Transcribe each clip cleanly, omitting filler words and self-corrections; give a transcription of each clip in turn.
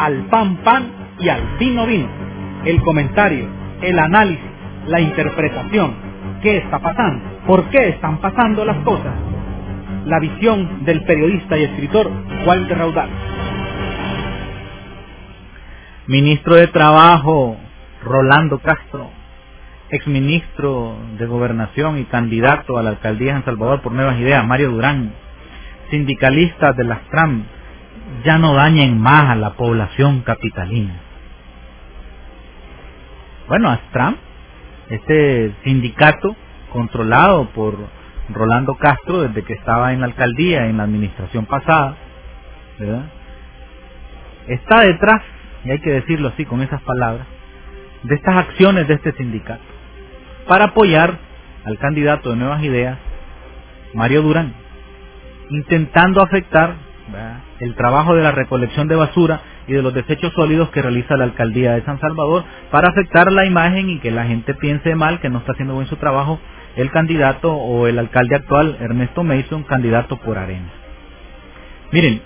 al pan pan y al vino vino. El comentario, el análisis, la interpretación. ¿Qué está pasando? ¿Por qué están pasando las cosas? La visión del periodista y escritor Walter Raudal. Ministro de Trabajo Rolando Castro, exministro de Gobernación y candidato a la alcaldía de San Salvador por Nuevas Ideas, Mario Durán, sindicalistas de las TRAM, ya no dañen más a la población capitalina. Bueno, ASTRAM, este sindicato controlado por Rolando Castro desde que estaba en la alcaldía, en la administración pasada, ¿verdad?, está detrás, y hay que decirlo así con esas palabras, de estas acciones de este sindicato para apoyar al candidato de Nuevas Ideas, Mario Durán, intentando afectar, ¿verdad?, el trabajo de la recolección de basura y de los desechos sólidos que realiza la alcaldía de San Salvador, para afectar la imagen y que la gente piense mal, que no está haciendo bien su trabajo el candidato o el alcalde actual, Ernesto Mason, candidato por Arena. Miren,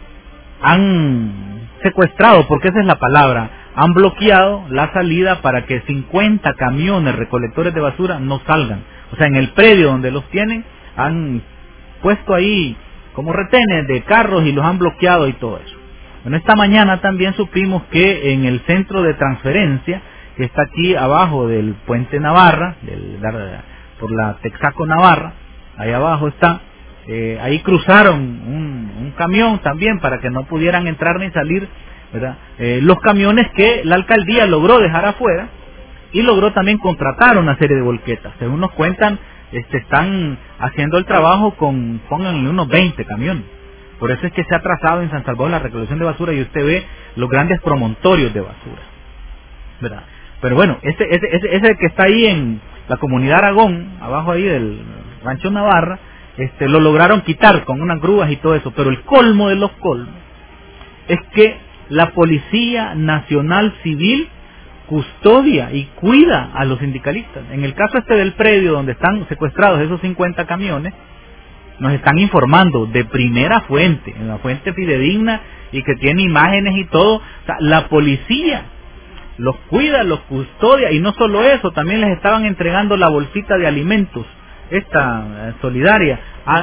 han secuestrado, porque esa es la palabra, han bloqueado la salida para que 50 camiones recolectores de basura no salgan. O sea, en el predio donde los tienen, han puesto ahí como retenes de carros y los han bloqueado y todo eso. Bueno, esta mañana también supimos que en el centro de transferencia, que está aquí abajo del puente Navarra, por la Texaco Navarra, ahí abajo está, ahí cruzaron un camión también para que no pudieran entrar ni salir, ¿verdad?, los camiones que la alcaldía logró dejar afuera, y logró también contratar una serie de volquetas. Según nos cuentan, están haciendo el trabajo con, pónganle, unos 20 camiones. Por eso es que se ha trazado en San Salvador la recolección de basura, y usted ve los grandes promontorios de basura, ¿verdad? Pero bueno, ese que está ahí en la comunidad Aragón, abajo ahí del rancho Navarra, lo lograron quitar con unas grúas y todo eso. Pero el colmo de los colmos es que la Policía Nacional Civil custodia y cuida a los sindicalistas. En el caso del predio donde están secuestrados esos 50 camiones, nos están informando de primera fuente, una fuente fidedigna y que tiene imágenes y todo. O sea, la policía los cuida, los custodia, y no solo eso, también les estaban entregando la bolsita de alimentos, esta solidaria,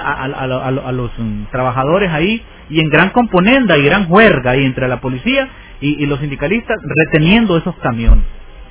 a los trabajadores ahí, y en gran componenda y gran juerga ahí entre la policía y los sindicalistas, reteniendo esos camiones.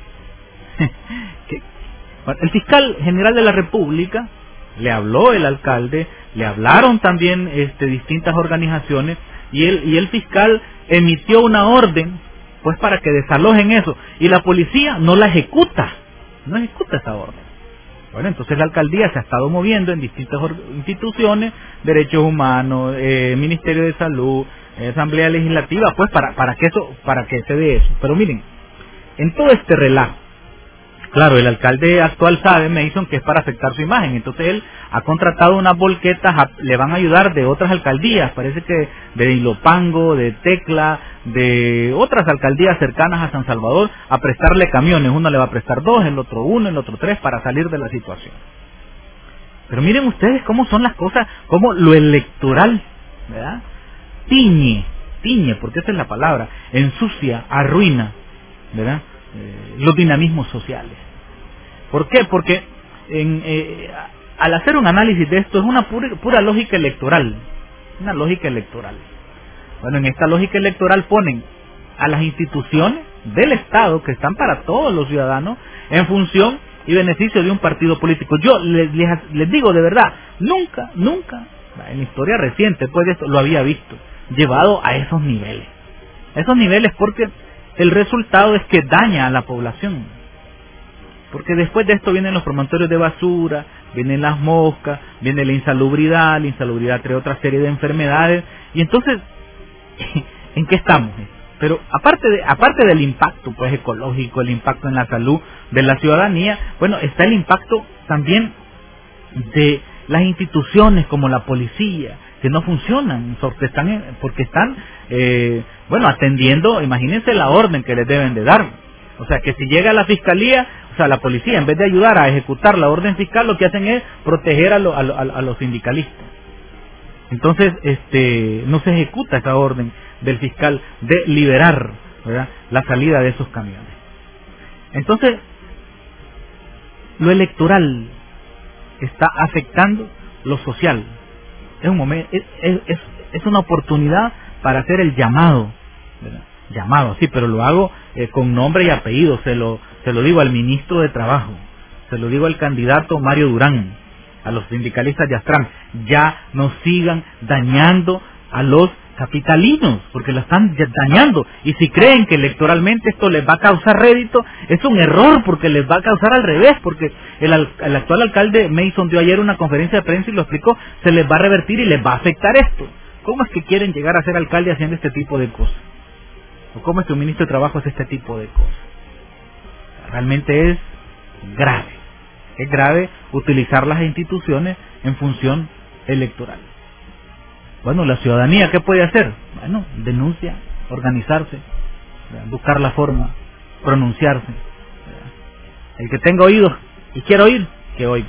El fiscal general de la República le habló, el alcalde, le hablaron también distintas organizaciones, y el fiscal emitió una orden pues para que desalojen eso, y la policía no la ejecuta, no ejecuta esa orden. Bueno, entonces la alcaldía se ha estado moviendo en distintas instituciones, derechos humanos, Ministerio de Salud, Asamblea Legislativa, pues para que se dé eso. Pero miren, en todo este relajo, claro, el alcalde actual sabe, Mason, que es para afectar su imagen. Entonces él ha contratado unas volquetas, le van a ayudar de otras alcaldías, parece que de Ilopango, de Tecla, de otras alcaldías cercanas a San Salvador, a prestarle camiones. Uno le va a prestar 2, el otro 1, el otro 3, para salir de la situación. Pero miren ustedes cómo son las cosas, cómo lo electoral, ¿verdad?, tiñe, porque esa es la palabra, ensucia, arruina, ¿verdad?, los dinamismos sociales. ¿Por qué? Porque al hacer un análisis de esto es una pura lógica electoral, una lógica electoral. Bueno, en esta lógica electoral ponen a las instituciones del Estado, que están para todos los ciudadanos, en función y beneficio de un partido político. Yo les digo de verdad, nunca en la historia reciente después de esto lo había visto llevado a esos niveles. Porque el resultado es que daña a la población. Porque después de esto vienen los promontorios de basura, vienen las moscas, viene la insalubridad trae otra serie de enfermedades. Y entonces, ¿en qué estamos? Pero aparte del impacto pues ecológico, el impacto en la salud de la ciudadanía, bueno, está el impacto también de las instituciones como la policía, que no funcionan, porque están atendiendo, imagínense la orden que les deben de dar. O sea, que si llega la fiscalía, o sea, la policía, en vez de ayudar a ejecutar la orden fiscal, lo que hacen es proteger a los sindicalistas. Entonces, no se ejecuta esa orden del fiscal de liberar, ¿verdad?, la salida de esos camiones. Entonces, lo electoral está afectando lo social. Es un momento, es una oportunidad para hacer el llamado, ¿verdad? Llamado, sí, pero lo hago con nombre y apellido. Se lo digo al ministro de Trabajo, se lo digo al candidato Mario Durán, a los sindicalistas de Astram: ya no sigan dañando a los capitalinos, porque la están dañando. Y si creen que electoralmente esto les va a causar rédito, es un error, porque les va a causar al revés, porque el actual alcalde Mason dio ayer una conferencia de prensa y lo explicó: se les va a revertir y les va a afectar esto. ¿Cómo es que quieren llegar a ser alcalde haciendo este tipo de cosas? ¿O cómo es que un ministro de Trabajo hace este tipo de cosas? Realmente es grave. Es grave utilizar las instituciones en función electoral. Bueno, la ciudadanía, ¿qué puede hacer? Bueno, denuncia, organizarse, buscar la forma, pronunciarse. El que tenga oídos y quiera oír, que oiga.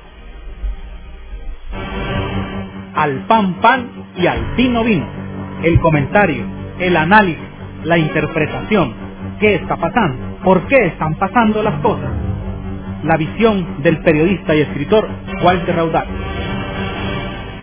Al pan pan y al vino vino. El comentario, el análisis, la interpretación. ¿Qué está pasando? ¿Por qué están pasando las cosas? La visión del periodista y escritor Walter Raudal.